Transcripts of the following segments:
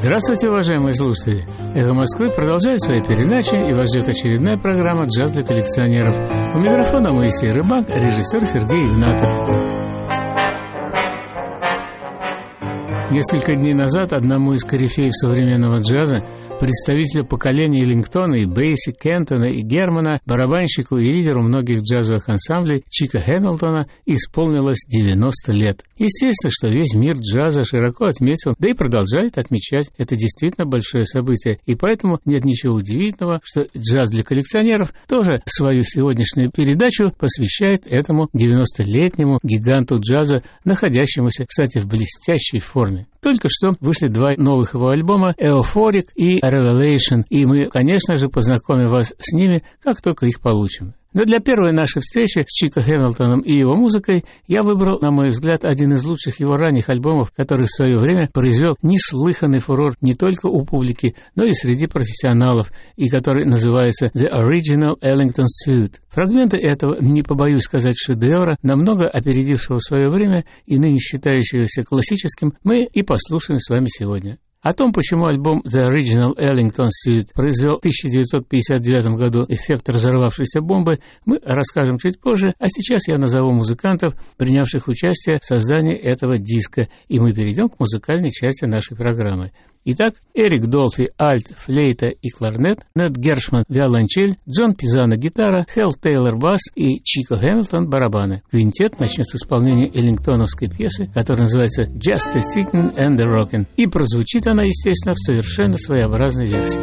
Здравствуйте, уважаемые слушатели! «Эхо Москвы» продолжает свои передачи, и вас ждет очередная программа «Джаз для коллекционеров». У микрофона Моисей Рыбак, режиссер Сергей Игнатов. Несколько дней назад одному из корифеев современного джаза, представителю поколения Эллингтона и Бейси, Кентона и Германа, барабанщику и лидеру многих джазовых ансамблей Чика Хэмилтона исполнилось 90 лет. Естественно, что весь мир джаза широко отметил, да и продолжает отмечать это действительно большое событие. И поэтому нет ничего удивительного, что «Джаз для коллекционеров» тоже свою сегодняшнюю передачу посвящает этому 90-летнему гиганту джаза, находящемуся, кстати, в блестящей форме. Только что вышли два новых его альбома «Euphoric» и «Revelation», и мы, конечно же, познакомим вас с ними, как только их получим. Но для первой нашей встречи с Чико Хэмилтоном и его музыкой я выбрал, на мой взгляд, один из лучших его ранних альбомов, который в свое время произвел неслыханный фурор не только у публики, но и среди профессионалов, и который называется «The Original Ellington Suite». Фрагменты этого, не побоюсь сказать, шедевра, намного опередившего свое время и ныне считающегося классическим, мы и послушаем с вами сегодня. О том, почему альбом The Original Ellington Suite произвел в 1959 году эффект разорвавшейся бомбы, мы расскажем чуть позже, а сейчас я назову музыкантов, принявших участие в создании этого диска, и мы перейдем к музыкальной части нашей программы. Итак, Эрик Долфи – альт, флейта и кларнет, Нед Гершман – виолончель, Джон Пизано – гитара, Хелл Тейлор – бас и Чико Хэмилтон – барабаны. Квинтет начнет с исполнения эллингтоновской пьесы, которая называется «Just the Sittin' and the Rockin'», и прозвучит она, естественно, в совершенно своеобразной версии.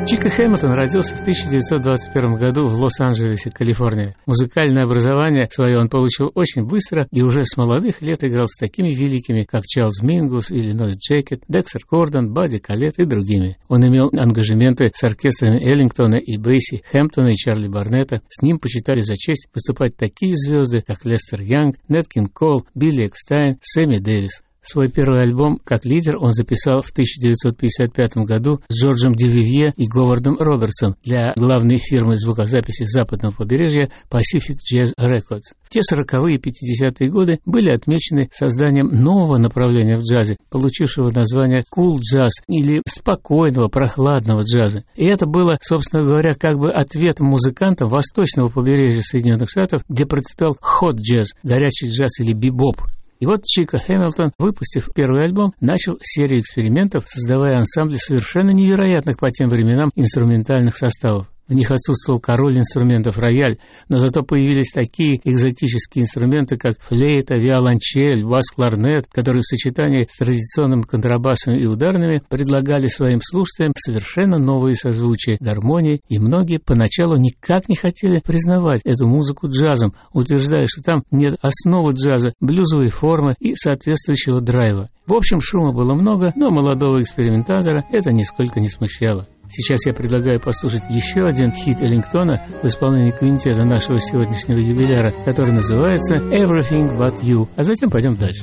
Чика Хэмилтон родился в 1921 году в Лос-Анджелесе, Калифорния. Музыкальное образование свое он получил очень быстро и уже с молодых лет играл с такими великими, как Чарльз Мингус, Иллинойс Джекет, Декстер Кордон, Бадди Коллетт и другими. Он имел ангажементы с оркестрами Эллингтона и Бейси, Хэмптона и Чарли Барнетта. С ним почитали за честь выступать такие звезды, как Лестер Янг, Нэт Кинг Кол, Билли Экстайн, Сэмми Дэвис. Свой первый альбом как лидер он записал в 1955 году с Джорджем Дювивье и Говардом Робертсом для главной фирмы звукозаписи западного побережья Pacific Jazz Records. В те 40-е и 50-е годы были отмечены созданием нового направления в джазе, получившего название cool джаз или спокойного, прохладного джаза. И это было, собственно говоря, как бы ответом музыкантам восточного побережья Соединенных Штатов, где процветал hot джаз, горячий джаз или бибоп. И вот Чика Хэмилтон, выпустив первый альбом, начал серию экспериментов, создавая ансамбли совершенно невероятных по тем временам инструментальных составов. В них отсутствовал король инструментов рояль, но зато появились такие экзотические инструменты, как флейта, виолончель, бас-кларнет, которые в сочетании с традиционным контрабасом и ударными предлагали своим слушателям совершенно новые созвучия, гармонии, и многие поначалу никак не хотели признавать эту музыку джазом, утверждая, что там нет основы джаза, блюзовой формы и соответствующего драйва. В общем, шума было много, но молодого экспериментатора это нисколько не смущало. Сейчас я предлагаю послушать еще один хит Эллингтона в исполнении квинтета нашего сегодняшнего юбиляра, который называется «Everything But You», а затем пойдем дальше.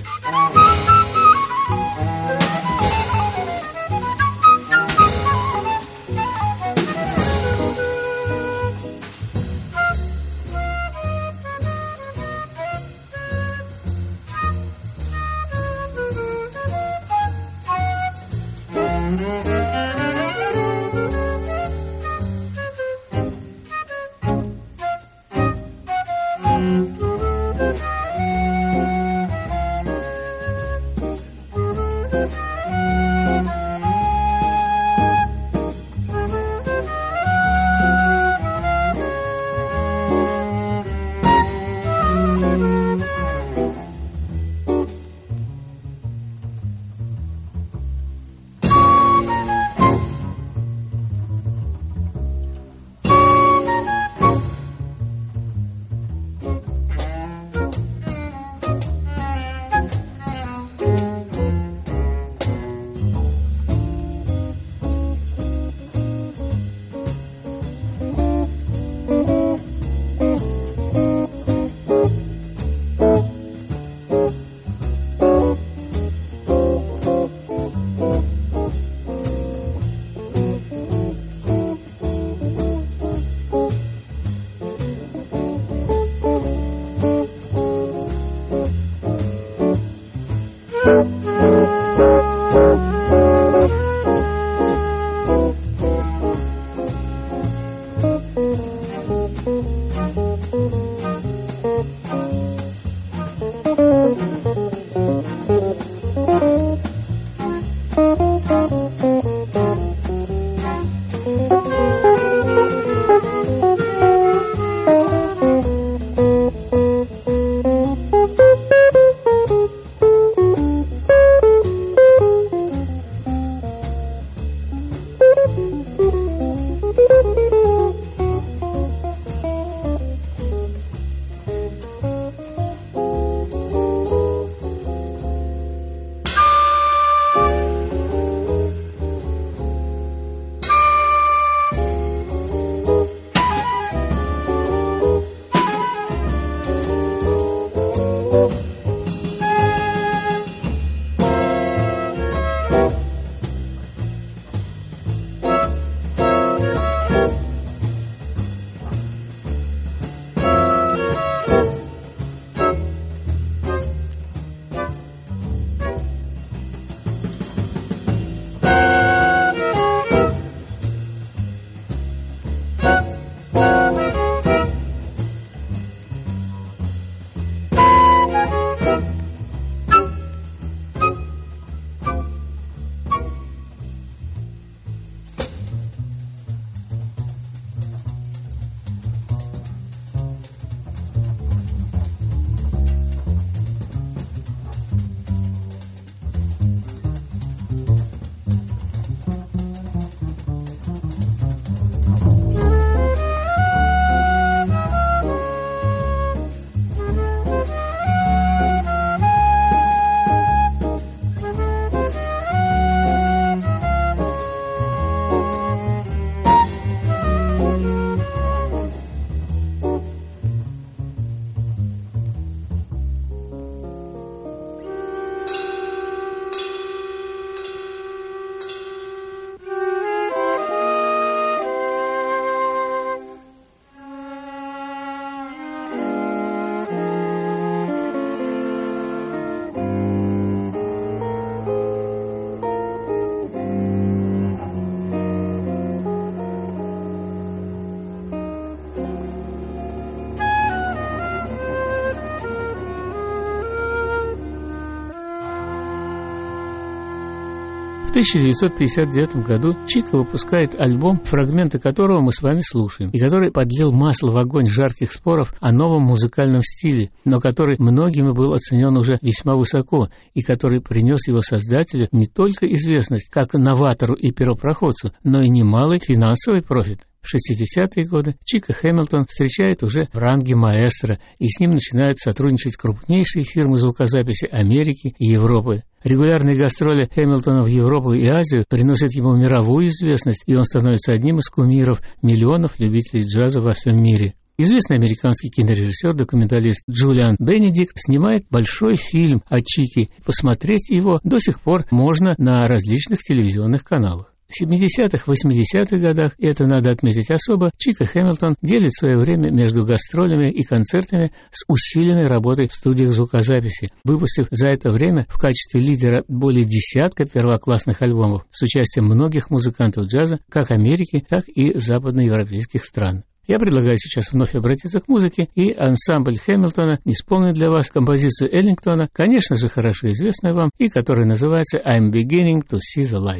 1959 году Чика выпускает альбом, фрагменты которого мы с вами слушаем, и который подлил масло в огонь жарких споров о новом музыкальном стиле, но который многими был оценен уже весьма высоко, и который принес его создателю не только известность как новатору и первопроходцу, но и немалый финансовый профит. В 60-е годы Чика Хэмилтон встречает уже в ранге маэстро, и с ним начинают сотрудничать крупнейшие фирмы звукозаписи Америки и Европы. Регулярные гастроли Хэмилтона в Европу и Азию приносят ему мировую известность, и он становится одним из кумиров миллионов любителей джаза во всем мире. Известный американский кинорежиссер-документалист Джулиан Бенедикт снимает большой фильм о Чике. Посмотреть его до сих пор можно на различных телевизионных каналах. В 70-х, 80-х годах, и это надо отметить особо, Чика Хэмилтон делит свое время между гастролями и концертами с усиленной работой в студиях звукозаписи, выпустив за это время в качестве лидера более десятка первоклассных альбомов с участием многих музыкантов джаза как Америки, так и западноевропейских стран. Я предлагаю сейчас вновь обратиться к музыке, и ансамбль Хэмилтона исполнит для вас композицию Эллингтона, конечно же, хорошо известную вам, и которая называется «I'm beginning to see the light».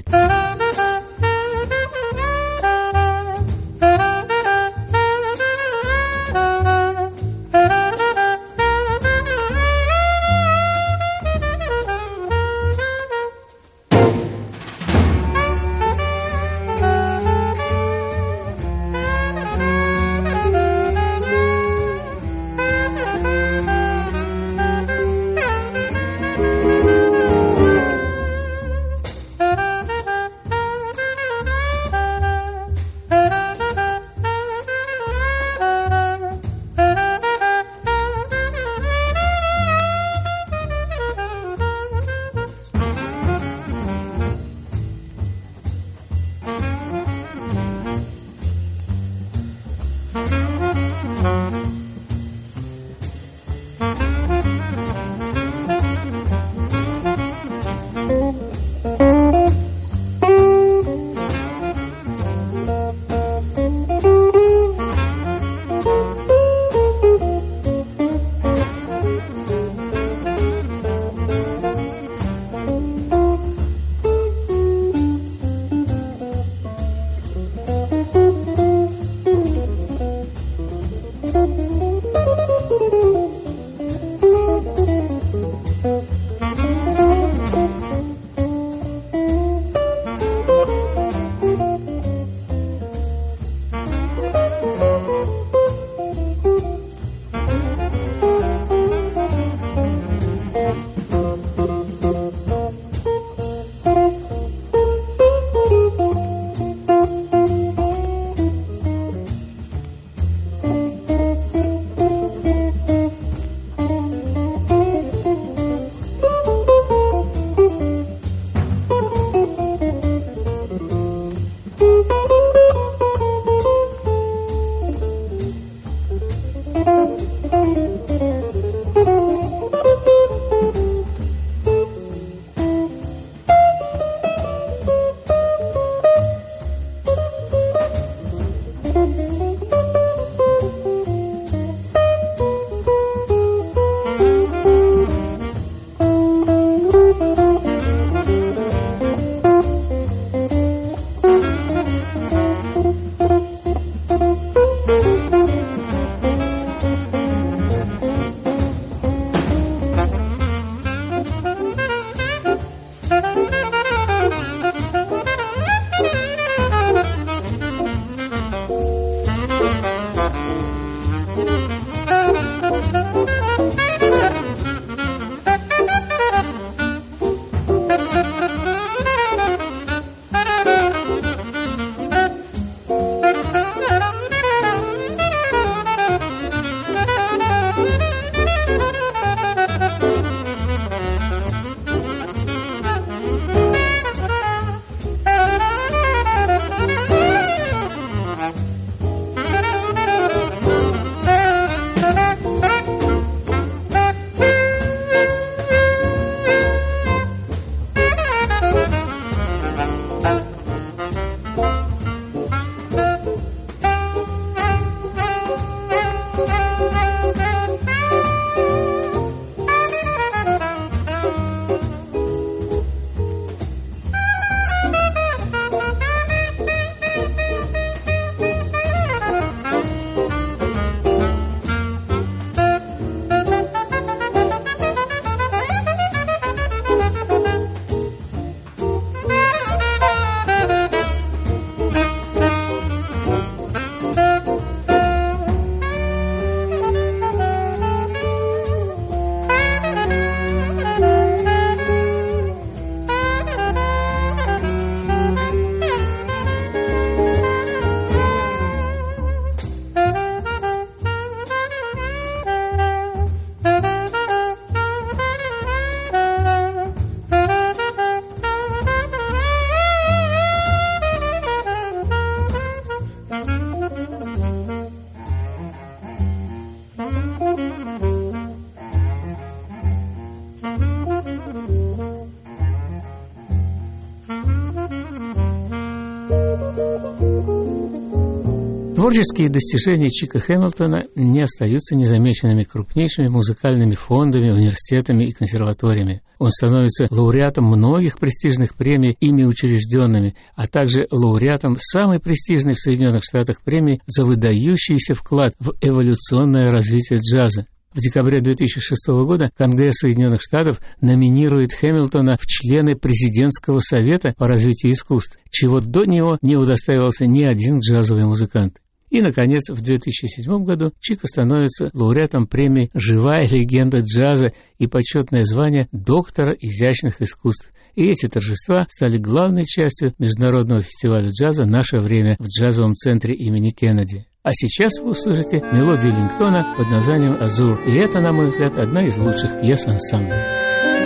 Творческие достижения Чика Хэмилтона не остаются незамеченными крупнейшими музыкальными фондами, университетами и консерваториями. Он становится лауреатом многих престижных премий, ими учрежденными, а также лауреатом самой престижной в Соединенных Штатах премии за выдающийся вклад в эволюционное развитие джаза. В декабре 2006 года Конгресс Соединенных Штатов номинирует Хэмилтона в члены Президентского совета по развитию искусств, чего до него не удостаивался ни один джазовый музыкант. И, наконец, в 2007 году Чика становится лауреатом премии «Живая легенда джаза» и почетное звание доктора изящных искусств. И эти торжества стали главной частью Международного фестиваля джаза «Наше время» в джазовом центре имени Кеннеди. А сейчас вы услышите мелодию Эллингтона под названием «Азур». И это, на мой взгляд, одна из лучших пьес ансамбля.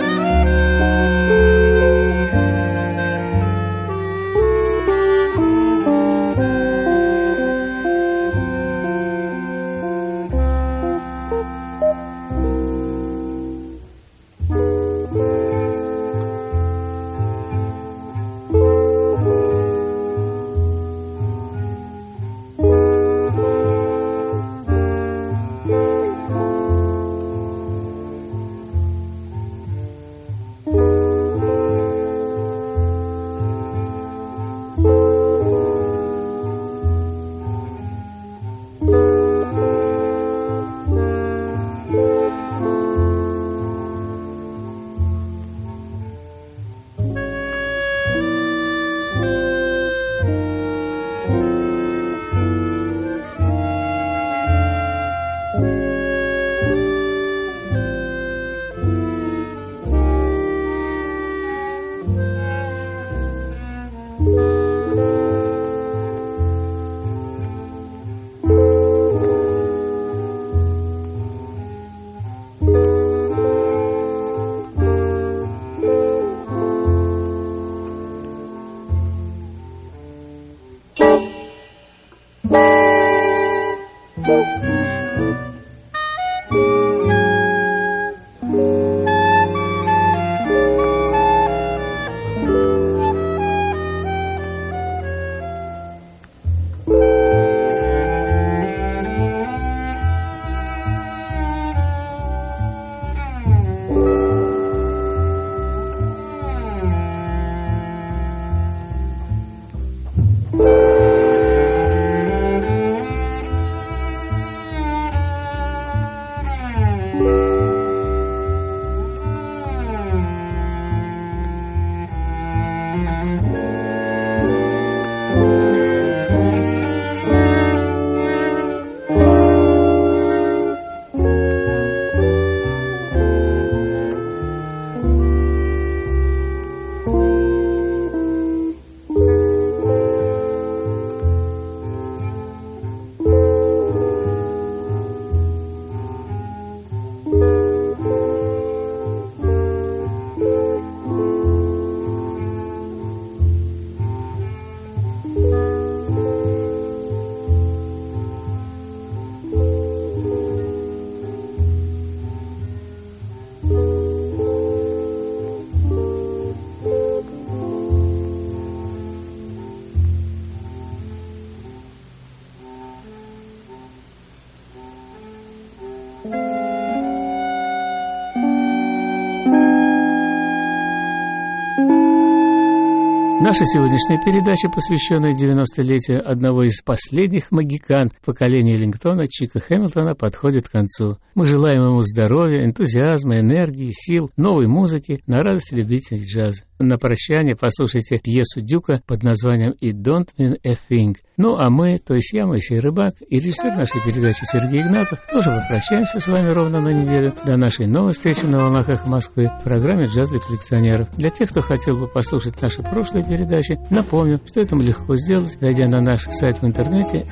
Наша сегодняшняя передача, посвященная 90-летию одного из последних магикан поколения Эллингтона, Чика Хэмилтона, подходит к концу. Мы желаем ему здоровья, энтузиазма, энергии, сил, новой музыки на радость любителей джаза. На прощание послушайте пьесу Дюка под названием «It don't mean a thing». Ну а мы, то есть я, Моисей Рыбак, и режиссер нашей передачи Сергей Игнатов, тоже попрощаемся с вами ровно на неделю. До нашей новой встречи на волнах «Эхо Москвы» в программе «Джаз для коллекционеров». Для тех, кто хотел бы послушать наши прошлые передачи, напомню, что это легко сделать, зайдя на наш сайт в интернете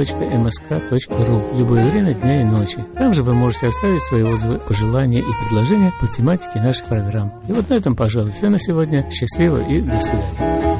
echo.msk.ru в любое время дня и ночи. Там же вы можете оставить свои отзывы, пожелания и предложения по тематике нашей программы. И вот на этом, пожалуй, все на сегодня. Счастливо и до свидания.